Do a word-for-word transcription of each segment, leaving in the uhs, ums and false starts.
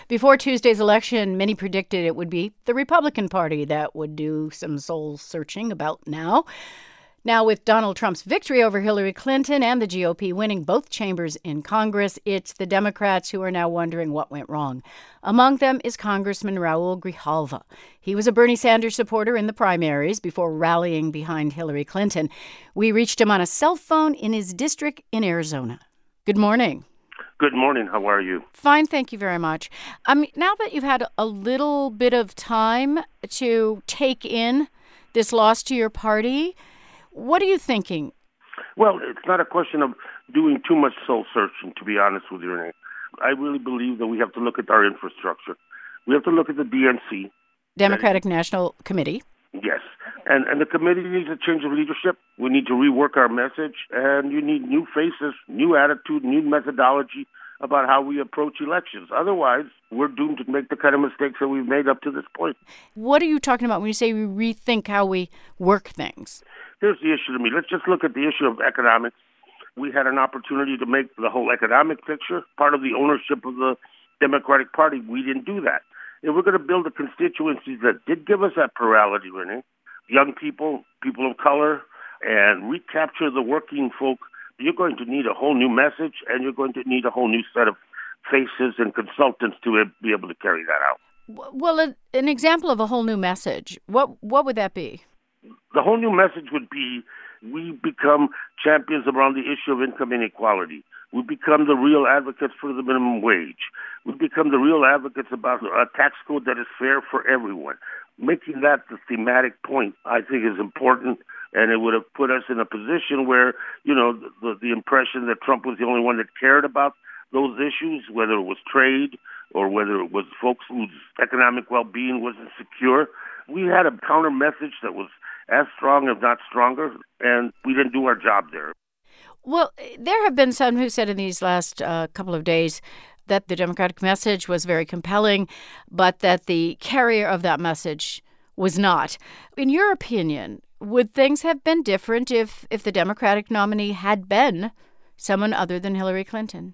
Before Tuesday's election, many predicted it would be the Republican Party that would do some soul searching about now. Now, with Donald Trump's victory over Hillary Clinton and the G O P winning both chambers in Congress, it's the Democrats who are now wondering what went wrong. Among them is Congressman Raul Grijalva. He was a Bernie Sanders supporter in the primaries before rallying behind Hillary Clinton. We reached him on a cell phone in his district in Arizona. Good morning. Good morning. How are you? Fine, thank you very much. I mean, now that you've had a little bit of time to take in this loss to your party, what are you thinking? Well, it's not a question of doing too much soul searching, to be honest with you, Renee. I really believe that we have to look at our infrastructure. We have to look at the D N C. Democratic National Committee. Yes. And and the committee needs a change of leadership. We need to rework our message, and you need new faces, new attitude, new methodology about how we approach elections. Otherwise, we're doomed to make the kind of mistakes that we've made up to this point. What are you talking about when you say we rethink how we work things? Here's the issue to me. Let's just look at the issue of economics. We had an opportunity to make the whole economic picture part of the ownership of the Democratic Party. We didn't do that. If we're going to build the constituencies that did give us that plurality, Renee, young people, people of color, and recapture the working folk, you're going to need a whole new message, and you're going to need a whole new set of faces and consultants to be able to carry that out. Well, an example of a whole new message, what what would that be? The whole new message would be we become champions around the issue of income inequality. We become the real advocates for the minimum wage. We become the real advocates about a tax code that is fair for everyone. Making that the thematic point, I think, is important, and it would have put us in a position where, you know, the, the impression that Trump was the only one that cared about those issues, whether it was trade or whether it was folks whose economic well-being wasn't secure. We had a counter message that was as strong, if not stronger, and we didn't do our job there. Well, there have been some who said in these last uh, couple of days that the Democratic message was very compelling, but that the carrier of that message was not. In your opinion, would things have been different if, if the Democratic nominee had been someone other than Hillary Clinton?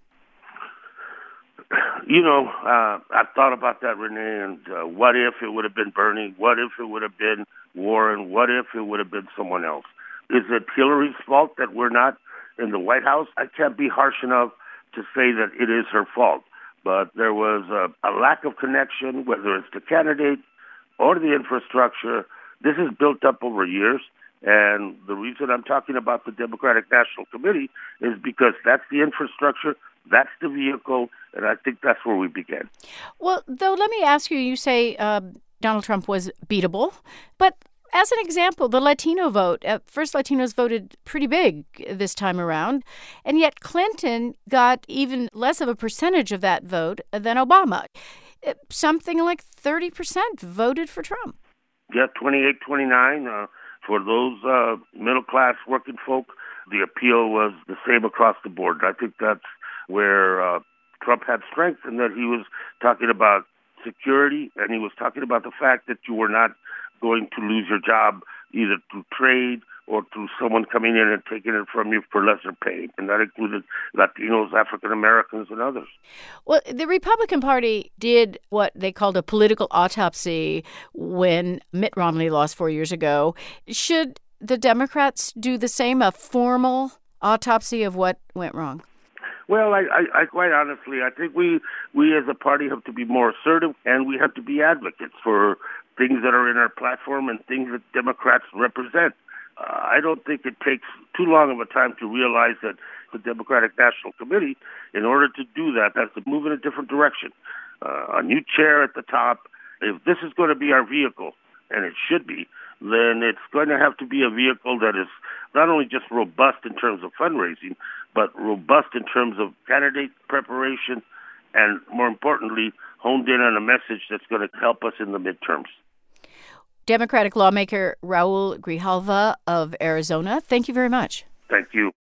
You know, uh, I've thought about that, Renee, and uh, what if it would have been Bernie? What if it would have been Warren? What if it would have been someone else? Is it Hillary's fault that we're not in the White House? I can't be harsh enough to say that it is her fault, but there was a, a lack of connection, whether it's the candidate or the infrastructure. This is built up over years, and the reason I'm talking about the Democratic National Committee is because that's the infrastructure, that's the vehicle, and I think that's where we begin. Well, though, let me ask you, you say uh, Donald Trump was beatable, but as an example, the Latino vote, at first Latinos voted pretty big this time around, and yet Clinton got even less of a percentage of that vote than Obama. Something like thirty percent voted for Trump. Yeah, twenty-eight, twenty-nine. Uh, for those uh, middle-class working folk, the appeal was the same across the board. I think that's where uh, Trump had strength, and that he was talking about security, and he was talking about the fact that you were not going to lose your job either through trade or through someone coming in and taking it from you for lesser pay. And that included Latinos, African Americans, and others. Well, the Republican Party did what they called a political autopsy when Mitt Romney lost four years ago. Should the Democrats do the same, a formal autopsy of what went wrong? Well, I, I, I quite honestly, I think we, we as a party have to be more assertive, and we have to be advocates for things that are in our platform and things that Democrats represent. Uh, I don't think it takes too long of a time to realize that the Democratic National Committee, in order to do that, has to move in a different direction. Uh, a new chair at the top. If this is going to be our vehicle, and it should be, then it's going to have to be a vehicle that is not only just robust in terms of fundraising, but robust in terms of candidate preparation, and more importantly, honed in on a message that's going to help us in the midterms. Democratic lawmaker Raul Grijalva of Arizona, thank you very much. Thank you.